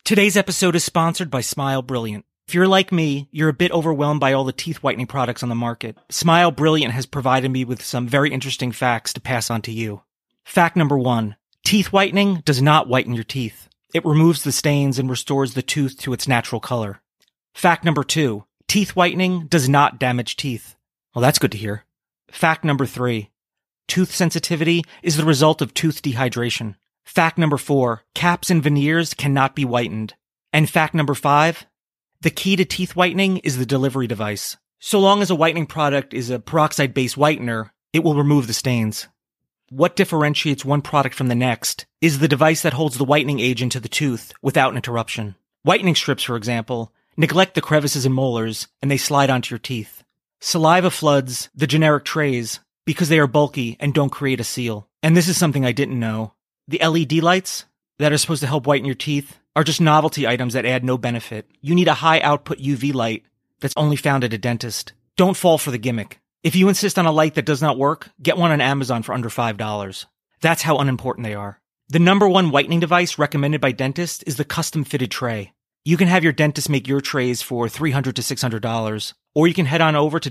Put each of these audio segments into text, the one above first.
Today's episode is sponsored by Smile Brilliant. If you're like me, you're a bit overwhelmed by all the teeth whitening products on the market. Smile Brilliant has provided me with some very interesting facts to pass on to you. Fact number 1. Teeth whitening does not whiten your teeth. It removes the stains and restores the tooth to its natural color. Fact number 2. Teeth whitening does not damage teeth. Well, that's good to hear. Fact number 3. Tooth sensitivity is the result of tooth dehydration. Fact number 4. Caps and veneers cannot be whitened. And fact number 5. The key to teeth whitening is the delivery device. So long as a whitening product is a peroxide-based whitener, it will remove the stains. What differentiates one product from the next is the device that holds the whitening agent to the tooth without interruption. Whitening strips, for example, neglect the crevices and molars, and they slide onto your teeth. Saliva floods the generic trays because they are bulky and don't create a seal. And this is something I didn't know. The LED lights that are supposed to help whiten your teeth are just novelty items that add no benefit. You need a high-output UV light that's only found at a dentist. Don't fall for the gimmick. If you insist on a light that does not work, get one on Amazon for under $5. That's how unimportant they are. The number one whitening device recommended by dentists is the custom-fitted tray. You can have your dentist make your trays for $300 to $600, or you can head on over to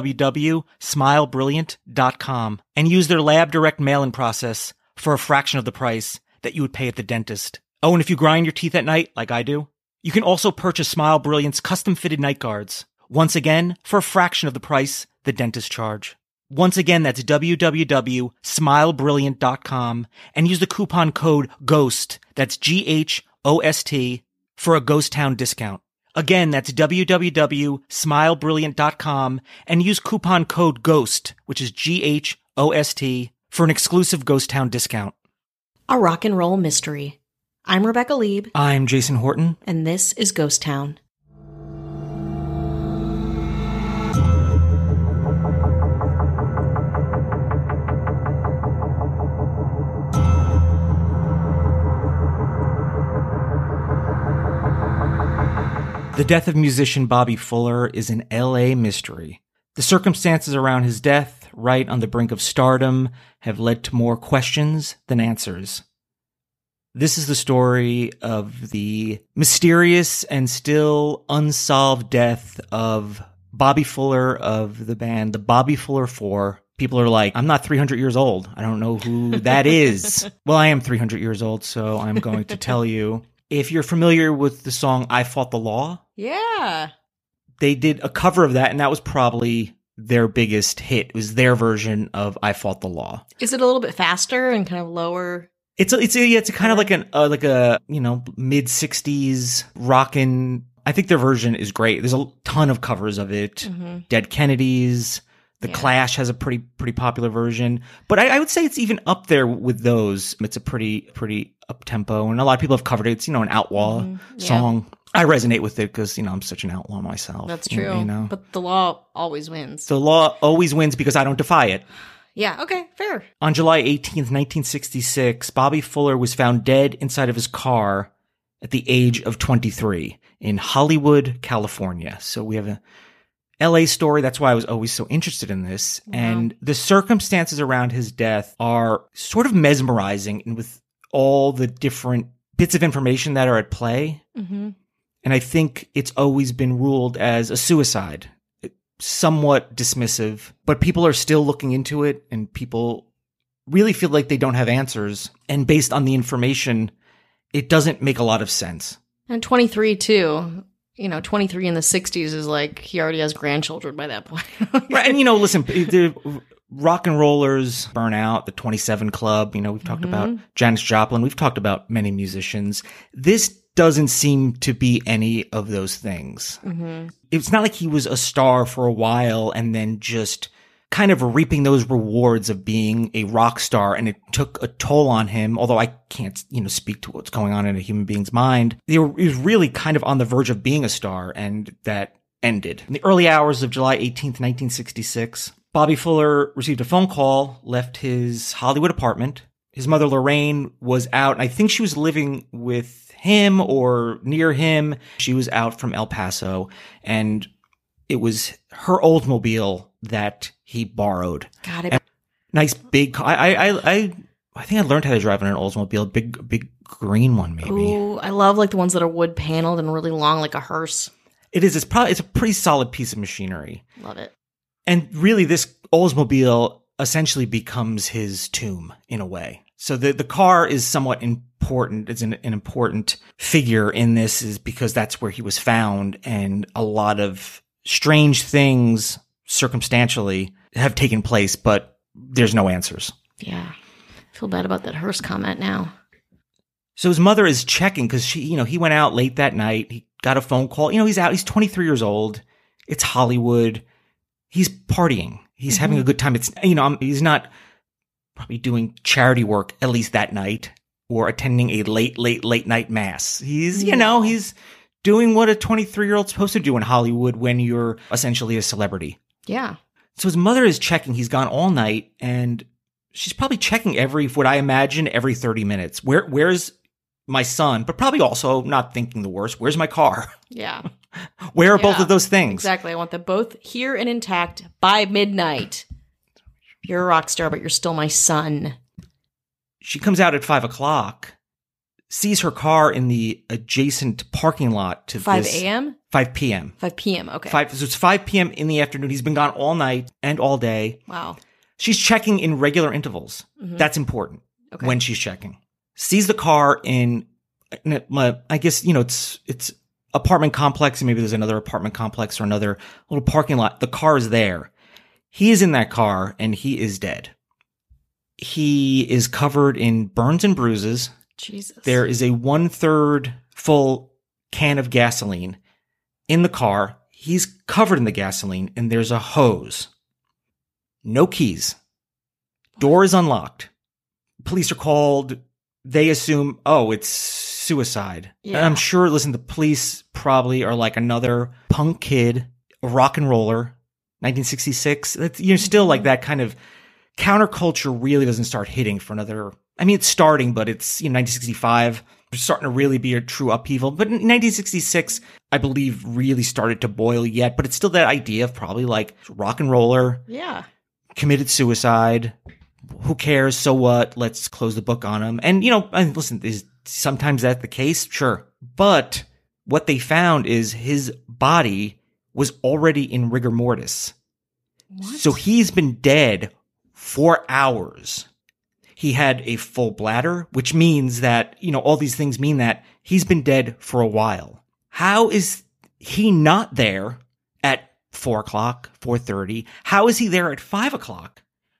www.smilebrilliant.com and use their lab direct mail-in process for a fraction of the price that you would pay at the dentist. Oh, and if you grind your teeth at night, like I do, you can also purchase Smile Brilliant's custom-fitted night guards. Once again, for a fraction of the price the dentists charge. Once again, that's www.smilebrilliant.com and use the coupon code GHOST, that's GHOST, for a Ghost Town discount. Again, that's www.smilebrilliant.com and use coupon code GHOST, which is GHOST, for an exclusive Ghost Town discount. A rock and roll mystery. I'm Rebecca Lieb. I'm Jason Horton. And this is Ghost Town. The death of musician Bobby Fuller is an LA mystery. The circumstances around his death, right on the brink of stardom, have led to more questions than answers. This is the story of the mysterious and still unsolved death of Bobby Fuller of the band The Bobby Fuller 4. People are like, I'm not 300 years old. I don't know who that is. Well, I am 300 years old, so I'm going to tell you. If you're familiar with the song I Fought the Law. Yeah. They did a cover of that, and that was probably their biggest hit. It was their version of I Fought the Law. Is it a little bit faster and kind of lower? It's a kind of like a mid 60s rockin'. I think their version is great. There's a ton of covers of it. Mm-hmm. Dead Kennedys. The Clash has a pretty popular version, but I would say it's even up there with those. It's a pretty up tempo, and a lot of people have covered it. It's an outlaw song. I resonate with it because I'm such an outlaw myself. That's true. But the law always wins. The law always wins because I don't defy it. Yeah. Okay. Fair. On July 18th, 1966, Bobby Fuller was found dead inside of his car at the age of 23 in Hollywood, California. So we have a LA story. That's why I was always so interested in this. Wow. And the circumstances around his death are sort of mesmerizing, and with all the different bits of information that are at play. Mm-hmm. And I think it's always been ruled as a suicide, somewhat dismissive, but people are still looking into it, and people really feel like they don't have answers. And based on the information, it doesn't make a lot of sense. And 23 too. 23 in the 60s is like he already has grandchildren by that point. Right. And, listen, the rock and rollers burn out, the 27 Club. We've talked about Janis Joplin. We've talked about many musicians. This doesn't seem to be any of those things. Mm-hmm. It's not like he was a star for a while and then just kind of reaping those rewards of being a rock star, and it took a toll on him. Although I can't, speak to what's going on in a human being's mind. He was really kind of on the verge of being a star, and that ended. In the early hours of July 18th, 1966, Bobby Fuller received a phone call, left his Hollywood apartment. His mother, Lorraine, was out, and I think she was living with him or near him. She was out from El Paso, and it was her Oldsmobile that he borrowed. Got it. Nice big car. I think I learned how to drive in an Oldsmobile, big green one, maybe. Ooh, I love like the ones that are wood paneled and really long, like a hearse. It is. It's a pretty solid piece of machinery. Love it. And really, this Oldsmobile essentially becomes his tomb in a way. So the car is somewhat important. It's an important figure in this, is because that's where he was found, and a lot of strange things circumstantially have taken place, but there's no answers. Yeah. I feel bad about that hearse comment now. So his mother is checking because he went out late that night. He got a phone call. He's out. He's 23 years old. It's Hollywood. He's partying. He's having a good time. It's, he's not probably doing charity work, at least that night, or attending a late night mass. He's, he's doing what a 23-year-old's supposed to do in Hollywood when you're essentially a celebrity. Yeah. So his mother is checking. He's gone all night, and she's probably checking what I imagine, every 30 minutes. Where's my son? But probably also not thinking the worst. Where's my car? Yeah. Where are both of those things? Exactly. I want them both here and intact by midnight. You're a rock star, but you're still my son. She comes out at 5:00, sees her car in the adjacent parking lot to 5 a.m.? 5 p.m. 5 p.m. Okay. So it's 5 p.m. in the afternoon. He's been gone all night and all day. Wow. She's checking in regular intervals. Mm-hmm. That's important when she's checking. Sees the car in I guess, it's apartment complex, and maybe there's another apartment complex or another little parking lot. The car is there. He is in that car, and he is dead. He is covered in burns and bruises. Jesus. There is a 1/3 full can of gasoline in the car. He's covered in the gasoline, and there's a hose. No keys. Door is unlocked. Police are called. They assume, it's suicide. Yeah. And I'm sure, the police probably are like another punk kid, a rock and roller, 1966. You're still like that kind of counterculture really doesn't start hitting for another. I mean, it's starting, but it's 1965. It's starting to really be a true upheaval. But in 1966, I believe, really started to boil yet. But it's still that idea of probably like rock and roller. Yeah. Committed suicide. Who cares? So what? Let's close the book on him. And, listen, is sometimes that the case? Sure. But what they found is his body was already in rigor mortis. What? So he's been dead for hours. He had a full bladder, which means that, all these things mean that he's been dead for a while. How is he not there at 4:00, 4:30? How is he there at 5:00?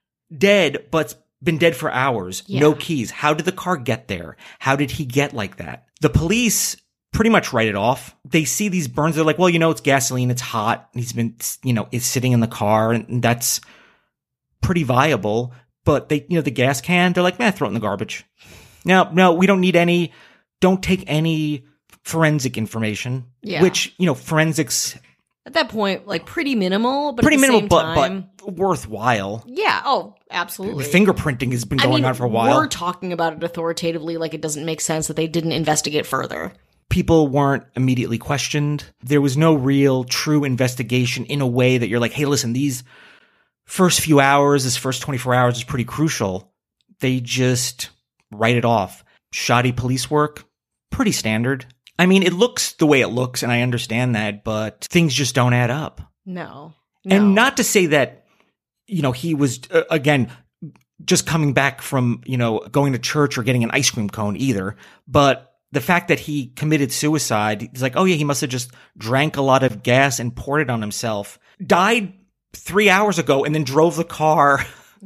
Dead, but been dead for hours. Yeah. No keys. How did the car get there? How did he get like that? The police pretty much write it off. They see these burns. They're like, well, it's gasoline. It's hot. He's been, is sitting in the car, and that's pretty viable. But they, the gas can, they're like, throw it in the garbage. No, we don't need don't take any forensic information. Yeah. Which, forensics. At that point, like pretty minimal, but Pretty at the minimal, same but time, worthwhile. yeah. Oh, absolutely. Fingerprinting has been going on for a while. We're talking about it authoritatively, like it doesn't make sense that they didn't investigate further. People weren't immediately questioned. There was no real true investigation in a way that you're like, hey, listen, these first few hours, this first 24 hours is pretty crucial. They just write it off. Shoddy police work, pretty standard. I mean, it looks the way it looks, and I understand that, but things just don't add up. No. And not to say that, he was, again, just coming back from, going to church or getting an ice cream cone either. But the fact that he committed suicide, he's like, oh yeah, he must have just drank a lot of gas and poured it on himself. Died 3 hours ago and then drove the car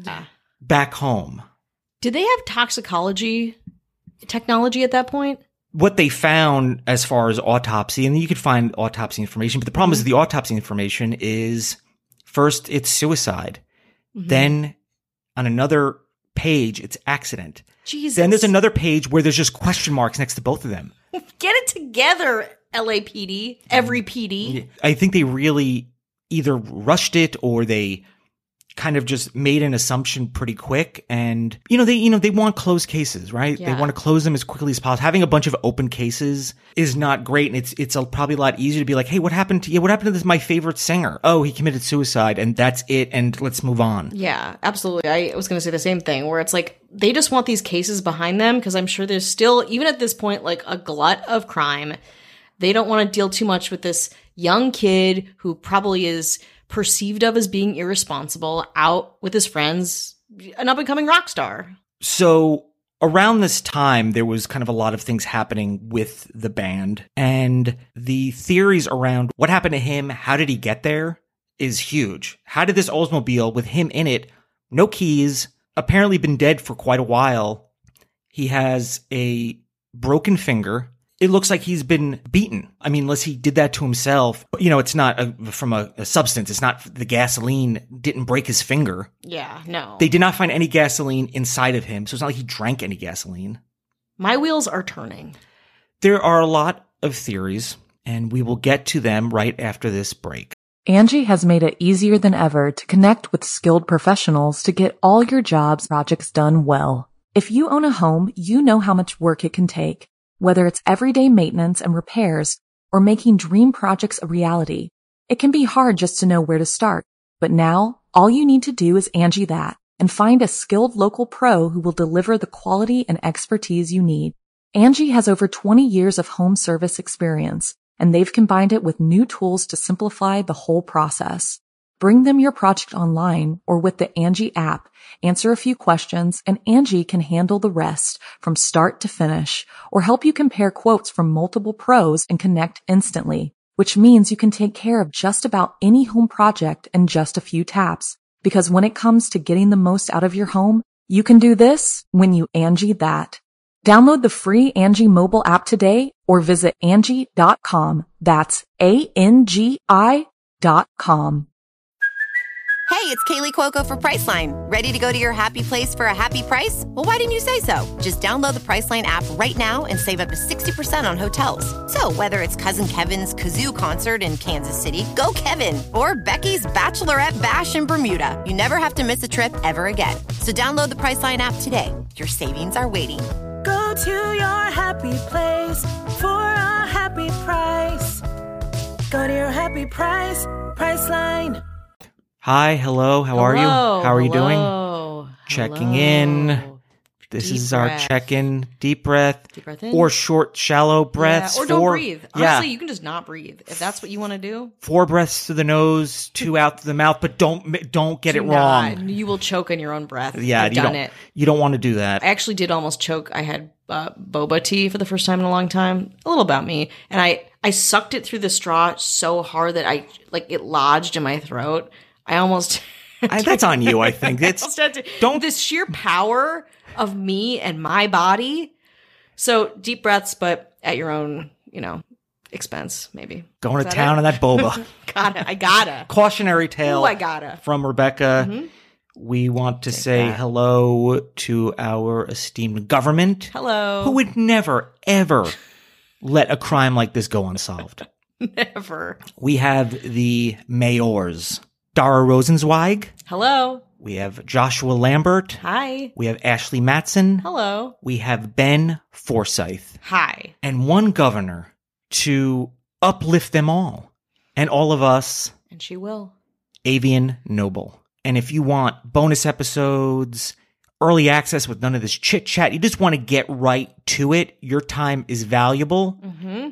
back home. Did they have toxicology technology at that point? What they found as far as autopsy, and you could find autopsy information, but the problem is the autopsy information is first it's suicide. Mm-hmm. Then on another page, it's accident. Jesus. Then there's another page where there's just question marks next to both of them. Get it together, LAPD, every PD. I think they really either rushed it or they kind of just made an assumption pretty quick. And, they want closed cases, right? Yeah. They want to close them as quickly as possible. Having a bunch of open cases is not great. And it's probably a lot easier to be like, hey, what happened to this, my favorite singer? Oh, he committed suicide and that's it. And let's move on. Yeah, absolutely. I was going to say the same thing, where it's like, they just want these cases behind them because I'm sure there's still, even at this point, like a glut of crime. They don't want to deal too much with this young kid who probably is perceived of as being irresponsible, out with his friends, an up-and-coming rock star. So around this time, there was kind of a lot of things happening with the band, and the theories around what happened to him, how did he get there, is huge. How did this Oldsmobile with him in it, no keys, apparently been dead for quite a while. He has a broken finger. It looks like he's been beaten. I mean, unless he did that to himself. It's not from a substance. It's not the gasoline didn't break his finger. Yeah, no. They did not find any gasoline inside of him, so it's not like he drank any gasoline. My wheels are turning. There are a lot of theories, and we will get to them right after this break. Angie has made it easier than ever to connect with skilled professionals to get all your jobs projects done well. If you own a home, you know how much work it can take. Whether it's everyday maintenance and repairs or making dream projects a reality, it can be hard just to know where to start. But now, all you need to do is Angie that and find a skilled local pro who will deliver the quality and expertise you need. Angie has over 20 years of home service experience, and they've combined it with new tools to simplify the whole process. Bring them your project online or with the Angie app, answer a few questions, and Angie can handle the rest from start to finish, or help you compare quotes from multiple pros and connect instantly, which means you can take care of just about any home project in just a few taps. Because when it comes to getting the most out of your home, you can do this when you Angie that. Download the free Angie mobile app today or visit Angie.com. That's ANGI.com. Hey, it's Kaylee Cuoco for Priceline. Ready to go to your happy place for a happy price? Well, why didn't you say so? Just download the Priceline app right now and save up to 60% on hotels. So whether it's Cousin Kevin's Kazoo Concert in Kansas City, go Kevin, or Becky's Bachelorette Bash in Bermuda, you never have to miss a trip ever again. So download the Priceline app today. Your savings are waiting. Go to your happy place for a happy price. Go to your happy price, Priceline. Hi, hello, how are you? How are you doing? Hello. Checking in. This Deep is our breath. check-in. Deep breath. Deep breath in. Or short, shallow breaths. Yeah, or don't breathe. Honestly, yeah. you can just not breathe. If that's what you want to do. 4 breaths through the nose, 2 out through the mouth, but don't get it Do wrong. not. You will choke on your own breath. Yeah, I've done it. You don't want to do that. I actually did almost choke. I had boba tea for the first time in a long time. A little about me. And I sucked it through the straw so hard that it lodged in my throat. I almost... That's on you, I think. It's this sheer power of me and my body. So deep breaths, but at your own, expense, maybe. going to town on that boba. I gotta. Cautionary tale Ooh, I gotta. from Rebecca. Mm-hmm. We want to say hello to our esteemed government. Hello. Who would never, ever let a crime like this go unsolved. Never. We have the mayors. Dara Rosenzweig. Hello. We have Joshua Lambert. Hi. We have Ashley Matson. Hello. We have Ben Forsyth. Hi. And one governor to uplift them all. And all of us, And she will. Avian Noble. And if you want bonus episodes, early access with none of this chit chat, you just want to get right to it, your time is valuable. Mm-hmm.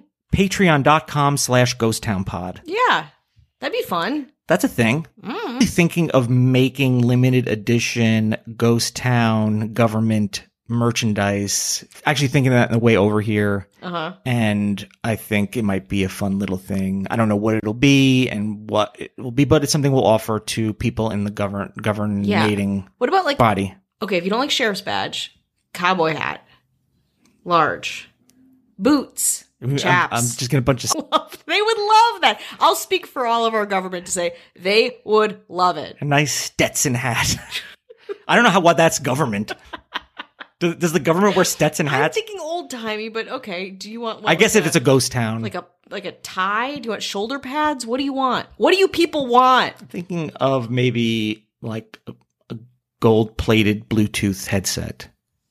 Patreon.com/GhostTownPod. Yeah. That'd be fun. That's a thing. Thinking of making limited edition Ghost Town government merchandise. Actually thinking that in the way over here. Uh-huh. And I think it might be a fun little thing. I don't know what it'll be and what it will be, but it's something we'll offer to people in the governating What about body. Okay, if you don't like sheriff's badge, cowboy hat, large, boots, chaps. I'm just going to bunch of They would love that. I'll speak for all of our government to say they would love it. a nice Stetson hat. I don't know what that's government. Does the government wear Stetson I'm hats? thinking old timey, but okay. Do you want? I guess if it's a ghost town. like a tie, do you want shoulder pads? What do you want? What do you people want? Thinking of maybe like a gold-plated Bluetooth headset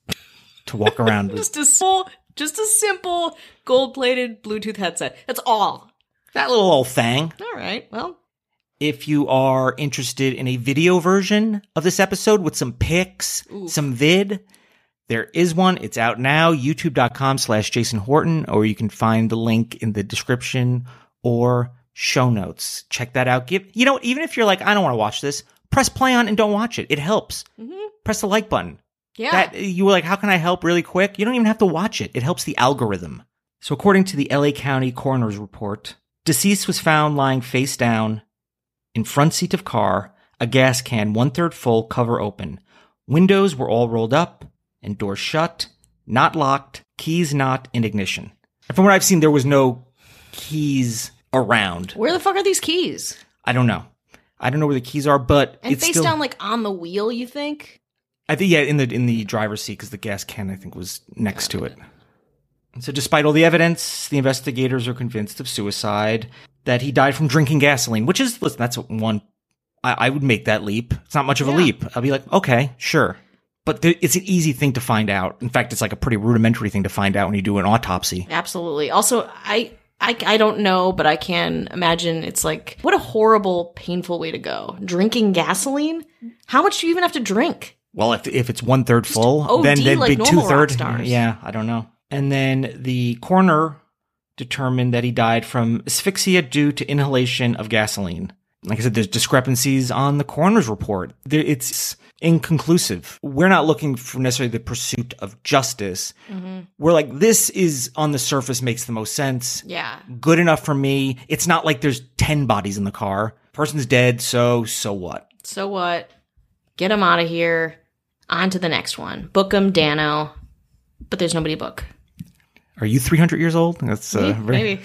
to walk around with. Just a simple gold-plated Bluetooth headset. That's all. That little old thing. All right. Well, if you are interested in a video version of this episode with some pics, some vid, there is one. It's out now, youtube.com/Jason Horton, or you can find the link in the description or show notes. Check that out. Even if you're like, I don't want to watch this, press play on and don't watch it. It helps. Mm-hmm. Press the like button. Yeah. You were like, how can I help really quick? You don't even have to watch it. It helps the algorithm. So according to the LA County Coroner's Report, deceased was found lying face down in front seat of car, a gas can 1/3 full, cover open. Windows were all rolled up and doors shut, not locked, keys not in ignition. And from what I've seen, there was no keys around. Where the fuck are these keys? I don't know. I don't know where the keys are, but and it's face still down, like on the wheel. You think? I think in the driver's seat because the gas can I think was next to it. And so, despite all the evidence, the investigators are convinced of suicide. That he died from drinking gasoline, which is that's one. I would make that leap. It's not much of a leap. I'll be like, okay, sure, but it's an easy thing to find out. In fact, it's like a pretty rudimentary thing to find out when you do an autopsy. Absolutely. Also, I don't know, but I can imagine it's like, what a horrible, painful way to go. Drinking gasoline? How much do you even have to drink? Well, if it's 1/3 full, OD then like be normal 2/3. rock stars. Yeah, I don't know. And then the coroner determined that he died from asphyxia due to inhalation of gasoline. Like I said, there's discrepancies on the coroner's report. It's inconclusive. We're not looking for necessarily the pursuit of justice. Mm-hmm. We're like, this is on the surface makes the most sense. Yeah. Good enough for me. It's not like there's 10 bodies in the car. Person's dead, so what? So what? Get him out of here. On to the next one. Book him, Dano. But there's nobody to book. Are you 300 years old? That's maybe.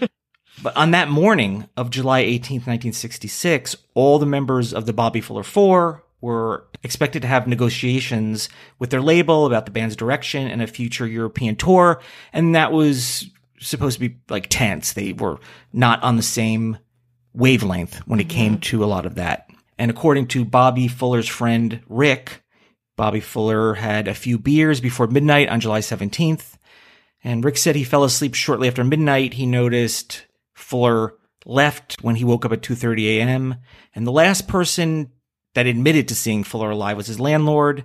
But on that morning of July 18th, 1966, all the members of the Bobby Fuller Four were expected to have negotiations with their label about the band's direction and a future European tour. And that was supposed to be like tense. They were not on the same wavelength when it came to a lot of that. And according to Bobby Fuller's friend, Rick, Bobby Fuller had a few beers before midnight on July 17th. And Rick said he fell asleep shortly after midnight. He noticed Fuller left when he woke up at 2:30 a.m. And the last person that admitted to seeing Fuller alive was his landlord,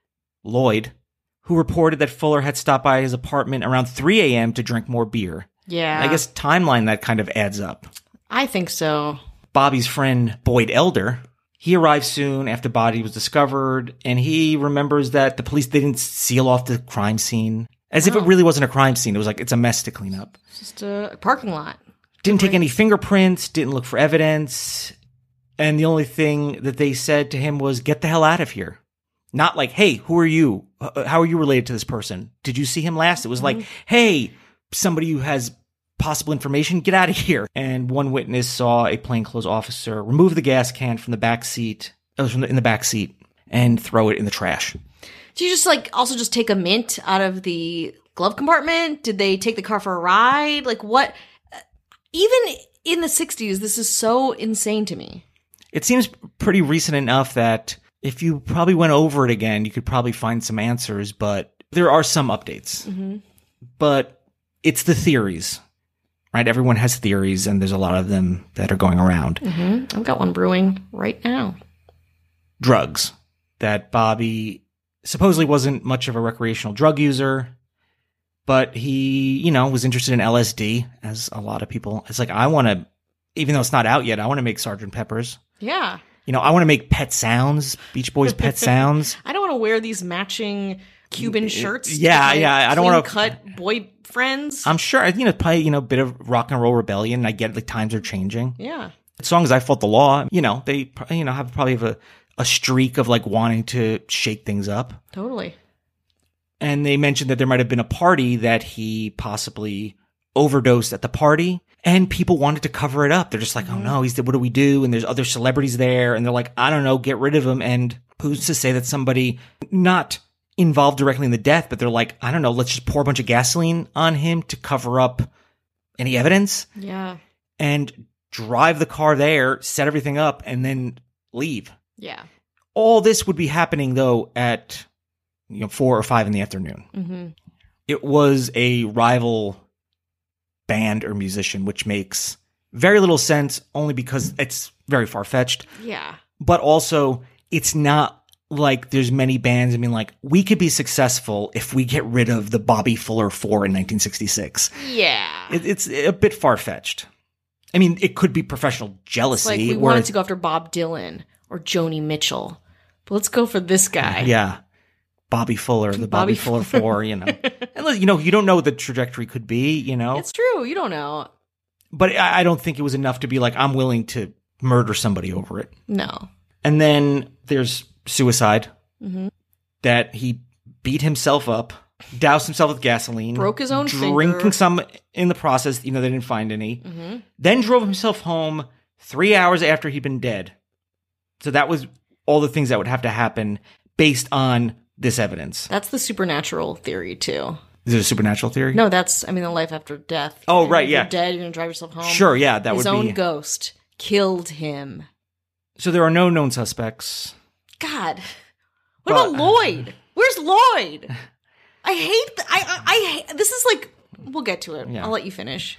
Lloyd, who reported that Fuller had stopped by his apartment around 3 a.m. to drink more beer. Yeah. And I guess timeline that kind of adds up. I think so. Bobby's friend, Boyd Elder, he arrived soon after body was discovered, and he remembers that the police didn't seal off the crime scene. As if it really wasn't a crime scene. It was like, it's a mess to clean up. It's just a parking lot. Didn't take any fingerprints, didn't look for evidence. And the only thing that they said to him was, get the hell out of here. Not like, hey, who are you? How are you related to this person? Did you see him last? It was like, hey, somebody who has possible information, get out of here. And one witness saw a plainclothes officer remove the gas can from the back seat. It was in the back seat and throw it in the trash. Did you just also just take a mint out of the glove compartment? Did they take the car for a ride? Like what? Even in the 60s, this is so insane to me. It seems pretty recent enough that if you probably went over it again, you could probably find some answers, but there are some updates. Mm-hmm. But it's the theories, right? Everyone has theories, and there's a lot of them that are going around. Mm-hmm. I've got one brewing right now. Drugs. That Bobby supposedly wasn't much of a recreational drug user, but he, was interested in LSD, as a lot of people. It's like, I want to, even though it's not out yet, I want to make Sgt. Pepper's. Yeah. I want to make Pet Sounds, Beach Boys Pet Sounds. I don't want to wear these matching Cuban shirts. Yeah. I don't want to cut boy friends. I'm sure, probably, a bit of rock and roll rebellion. I get times are changing. Yeah. Songs I Fought the Law, they, probably have a streak of wanting to shake things up. Totally. And they mentioned that there might have been a party that he possibly overdosed at the party, and people wanted to cover it up. They're just like, oh no, what do we do? And there's other celebrities there, and they're like, I don't know, get rid of him. And who's to say that somebody not involved directly in the death, but they're like, I don't know, let's just pour a bunch of gasoline on him to cover up any evidence. Yeah. And drive the car there, set everything up, and then leave. Yeah. All this would be happening, though, at 4 or 5 in the afternoon. Mm-hmm. It was a rival band or musician, which makes very little sense only because it's very far-fetched. Yeah. But also, it's not like there's many bands. I mean, like, we could be successful if we get rid of the Bobby Fuller 4 in 1966. Yeah. It's a bit far-fetched. I mean, it could be professional jealousy. It's like we where wanted to go after Bob Dylan or Joni Mitchell. But let's go for this guy. Yeah. Bobby Fuller, the Bobby Fuller 4, And, you don't know what the trajectory could be, It's true. You don't know. But I don't think it was enough to be like, I'm willing to murder somebody over it. No. And then there's suicide, Mm-hmm. that he beat himself up, doused himself with gasoline. Broke his own drinking finger. some in the process, they didn't find any. Mm-hmm. Then drove himself home 3 hours after he'd been dead. So that was all the things that would have to happen based on this evidence. That's the supernatural theory, too. Is it a supernatural theory? No, that's, the life after death. Oh, And right, if yeah. you're dead, you're going to drive yourself home. Sure, yeah, that His would own be. ghost killed him. So there are no known suspects. God. What But- about Lloyd? Where's Lloyd? I hate, I hate, this is like, we'll get to it. Yeah. I'll let you finish.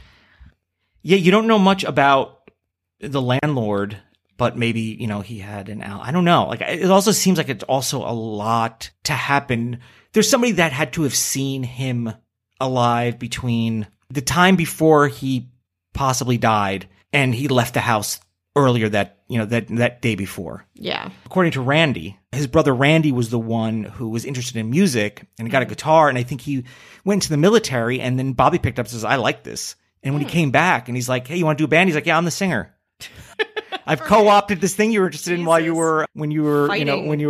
Yeah, you don't know much about the landlord, but maybe, he had I don't know. Like, it also seems like it's also a lot to happen. There's somebody that had to have seen him alive between the time before he possibly died and he left the house earlier that day before. Yeah. According to Randy, his brother Randy was the one who was interested in music and got a guitar. And I think he went to the military, and then Bobby picked up and says, I like this. And when he came back and he's like, hey, you want to do a band? He's like, yeah, I'm the singer. I've co-opted this thing you were interested in when you were Fighting. when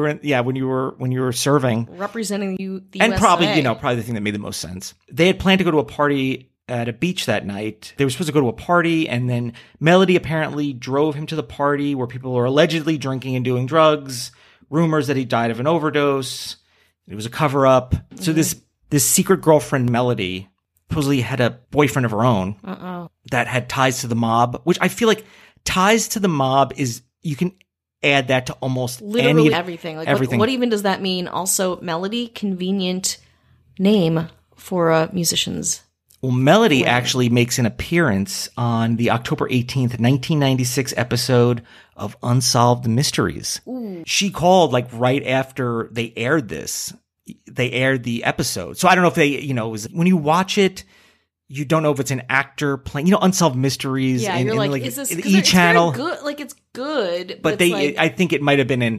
you were serving. Representing the And USA. probably the thing that made the most sense. They had planned to go to a party at a beach that night. They were supposed to go to a party, and then Melody apparently drove him to the party where people were allegedly drinking and doing drugs. Rumors that he died of an overdose. It was a cover-up. So this secret girlfriend, Melody, supposedly had a boyfriend of her own that had ties to the mob, which I feel like ties to the mob is, you can add that to almost Literally everything. Like, everything. What even does that mean? Also, Melody, convenient name for a musician's. Well, Melody actually makes an appearance on the October 18th, 1996 episode of Unsolved Mysteries. Ooh. She called like right after they aired this. They aired the episode. So I don't know if they, it was, when you watch it, you don't know if it's an actor playing, Unsolved Mysteries. Yeah, you're like, is this the 'cause E it's channel? very good. Like, it's good, But it's I think it might have been an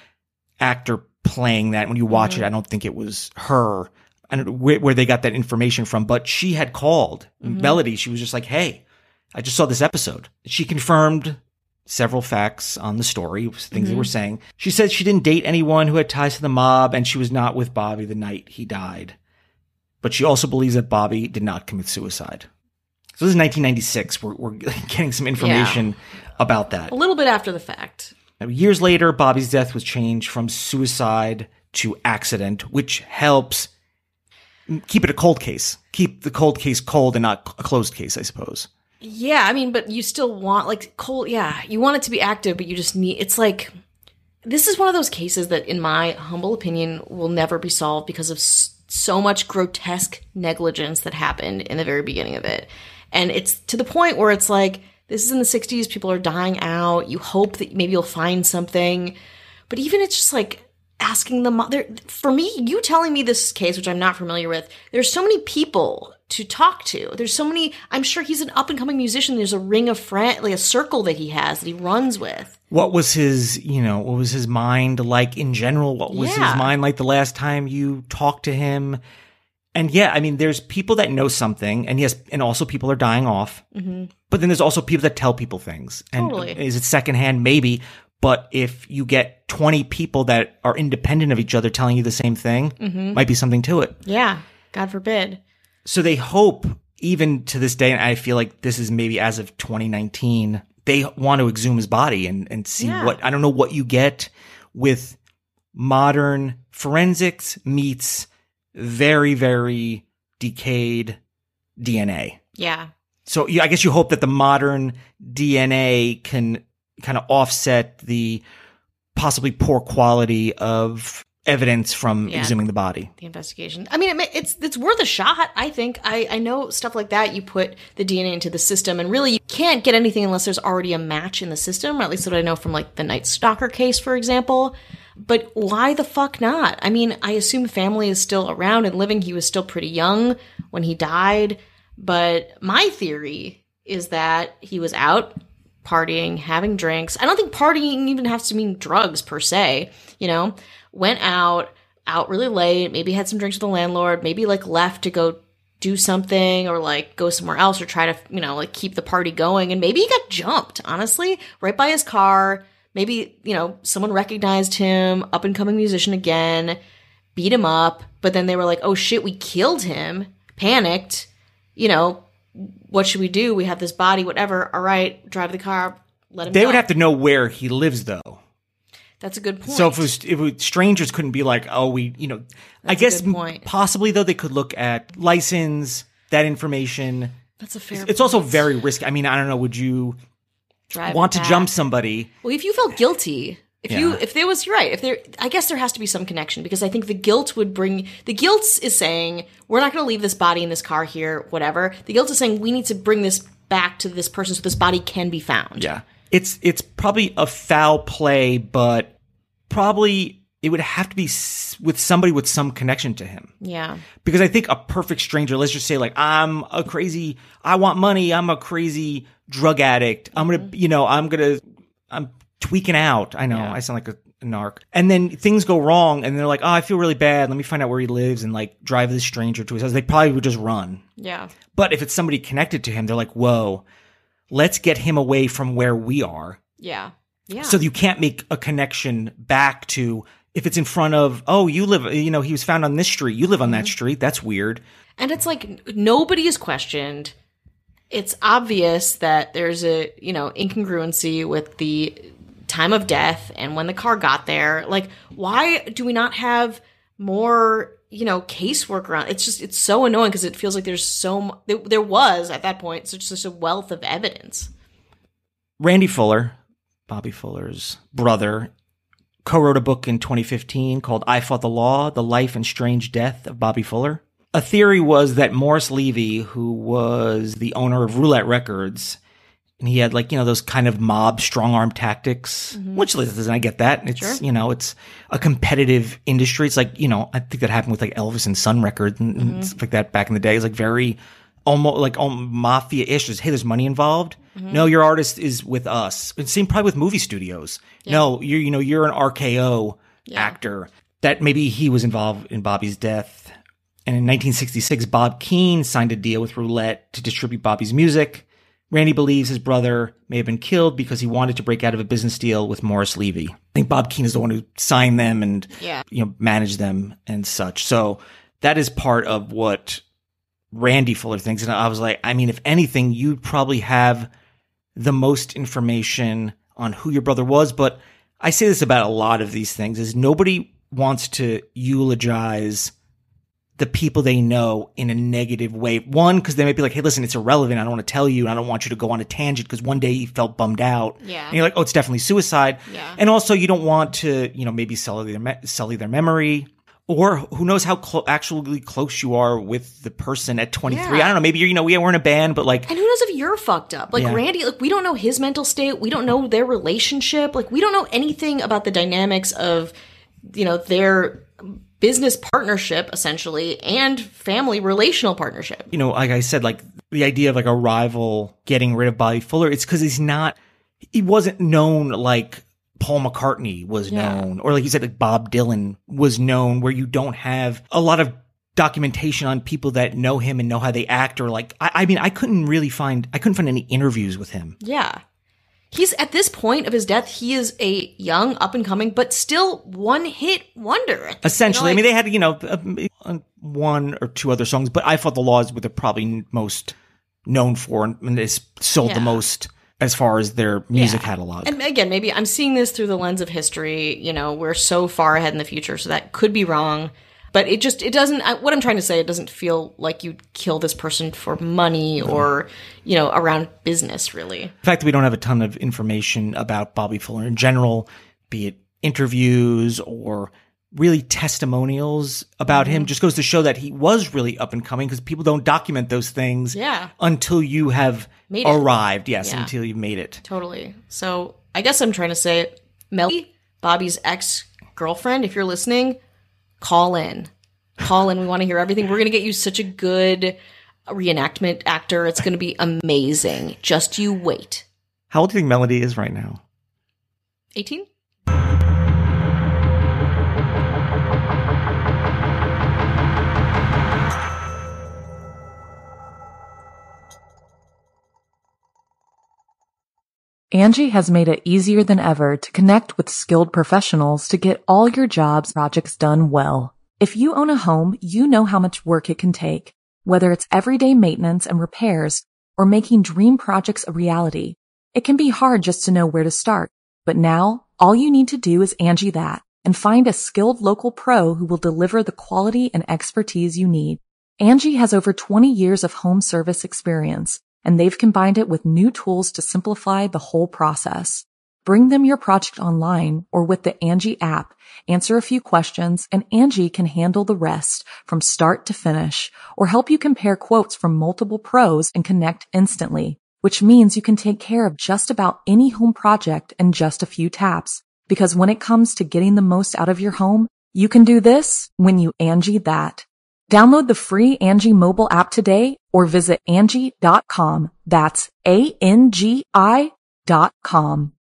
actor playing that. When you watch it, I don't think it was her. I don't know where they got that information from, but she had called Melody. She was just like, hey, I just saw this episode. She confirmed several facts on the story, things they were saying. She said she didn't date anyone who had ties to the mob, and she was not with Bobby the night he died. But she also believes that Bobby did not commit suicide. So this is 1996. We're getting some information about that. a little bit after the fact. Now, years later, Bobby's death was changed from suicide to accident, which helps keep it a cold case. Keep the cold case cold and not a closed case, I suppose. Yeah, but you still want, like, cold, you want it to be active, but you just need, it's like, this is one of those cases that, in my humble opinion, will never be solved because of so much grotesque negligence that happened in the very beginning of it. And it's to the point where it's like, this is in the 60s, people are dying out, you hope that maybe you'll find something, but even it's just like, asking them, for me, you telling me this case, which I'm not familiar with, there's so many people to talk to. There's so many, I'm sure he's an up and coming musician. There's a ring of friends, like a circle that he has that he runs with. What was his mind like in general? What was his mind like the last time you talked to him? And there's people that know something, and yes, and also people are dying off. Mm-hmm. But then there's also people that tell people things. And Totally. Is it secondhand? Maybe. But if you get 20 people that are independent of each other telling you the same thing, might be something to it. Yeah, God forbid. So they hope, even to this day, and I feel like this is maybe as of 2019, they want to exhume his body and see what, I don't know what you get with modern forensics meets very, very decayed DNA. Yeah. So I guess you hope that the modern DNA can kind of offset the possibly poor quality of evidence from exhuming the body. The investigation. I mean, it's worth a shot, I think. I know stuff like that, you put the DNA into the system, and really you can't get anything unless there's already a match in the system, or at least what I know from like the Night Stalker case, for example. But why the fuck not? I mean, I assume family is still around and living. He was still pretty young when he died. But my theory is that he was out partying, having drinks. I don't think partying even has to mean drugs per se, you know? Went out really late, maybe had some drinks with the landlord, maybe like left to go do something or like go somewhere else or try to, you know, like keep the party going. And maybe he got jumped, honestly, right by his car. Maybe, you know, someone recognized him, up and coming musician again, beat him up. But then they were like, oh shit, we killed him, panicked, you know, what should we do? We have this body, whatever. All right, drive the car, let him They go. would have to know where he lives, though. That's a good point. So if strangers couldn't be like, oh, we, you know, I guess possibly though they could look at license, that information. That's a fair It's also very risky. I mean, I don't know. Would you want to jump somebody? Well, if you felt guilty, if there was, you're right. I guess there has to be some connection because I think the guilt is saying, we're not going to leave this body in this car here, whatever. The guilt is saying we need to bring this back to this person so this body can be found. Yeah. It's probably a foul play, but probably it would have to be with somebody with some connection to him. Yeah. Because I think a perfect stranger, let's just say like, I want money. I'm a crazy drug addict. I'm tweaking out. I know I sound like a narc. And then things go wrong and they're like, oh, I feel really bad. Let me find out where he lives and like drive this stranger to his house. They probably would just run. Yeah. But if it's somebody connected to him, they're like, whoa, let's get him away from where we are. Yeah. Yeah. So you can't make a connection back to if it's in front of, oh, you live, you know, he was found on this street. You live on that street. That's weird. And it's like nobody is questioned. It's obvious that there's a, you know, incongruency with the time of death and when the car got there. Like, why do we not have more, you know, casework around? It's so annoying because it feels like there was at that point such a wealth of evidence. Randy Fuller, Bobby Fuller's brother, co-wrote a book in 2015 called I Fought the Law, The Life and Strange Death of Bobby Fuller. A theory was that Morris Levy, who was the owner of Roulette Records, and he had like, you know, those kind of mob strong arm tactics, which listen, I get that. It's, you know, it's a competitive industry. It's like, you know, I think that happened with like Elvis and Sun Records and stuff like that back in the day. It's like very almost like mafia-ish. Hey, there's money involved. No, your artist is with us. It's same probably with movie studios. Yeah. No, you're an RKO actor. That maybe he was involved in Bobby's death. And in 1966, Bob Keane signed a deal with Roulette to distribute Bobby's music. Randy believes his brother may have been killed because he wanted to break out of a business deal with Morris Levy. I think Bob Keane is the one who signed them and managed them and such. So that is part of what Randy Fuller thinks. And I was like, I mean, if anything, you'd probably have the most information on who your brother was. But I say this about a lot of these things is nobody wants to eulogize the people they know in a negative way. One, because they might be like, hey, listen, it's irrelevant. I don't want to tell you. And I don't want you to go on a tangent because one day you felt bummed out. Yeah. And you're like, oh, it's definitely suicide. Yeah. And also you don't want to, maybe sully their memory. Or who knows how actually close you are with the person at 23. Yeah. I don't know. Maybe we're in a band, but like. And who knows if you're fucked up? Like Randy, like we don't know his mental state. We don't know their relationship. Like we don't know anything about the dynamics of, their business partnership essentially and family relational partnership. Like I said, like the idea of like a rival getting rid of Bobby Fuller, it's because he wasn't known like Paul McCartney was known, or like you said, like Bob Dylan was known, where you don't have a lot of documentation on people that know him and know how they act, or like, I mean, I couldn't find any interviews with him. Yeah. He's at this point of his death, he is a young, up and coming, but still one-hit wonder. Essentially. I mean, they had, one or two other songs, but I Fought the Law is what they're probably most known for, and it's sold the most as far as their music catalog. And again, maybe I'm seeing this through the lens of history. We're so far ahead in the future, so that could be wrong. But it doesn't, what I'm trying to say, it doesn't feel like you'd kill this person for money or, around business, really. The fact that we don't have a ton of information about Bobby Fuller in general, be it interviews or really testimonials about him just goes to show that he was really up and coming, because people don't document those things until you have arrived. Yes, until you've made it. Totally. So I guess I'm trying to say, Melly, Bobby's ex-girlfriend, if you're listening, call in. Call in. We want to hear everything. We're going to get you such a good reenactment actor. It's going to be amazing. Just you wait. How old do you think Melody is right now? 18? Angie has made it easier than ever to connect with skilled professionals to get all your jobs projects done well. If you own a home, you know how much work it can take, whether it's everyday maintenance and repairs or making dream projects a reality. It can be hard just to know where to start, but now all you need to do is Angie that and find a skilled local pro who will deliver the quality and expertise you need. Angie has over 20 years of home service experience, and they've combined it with new tools to simplify the whole process. Bring them your project online or with the Angie app, answer a few questions, and Angie can handle the rest from start to finish, or help you compare quotes from multiple pros and connect instantly, which means you can take care of just about any home project in just a few taps. Because when it comes to getting the most out of your home, you can do this when you Angie that. Download the free Angie mobile app today or visit Angie.com. That's ANGI.com.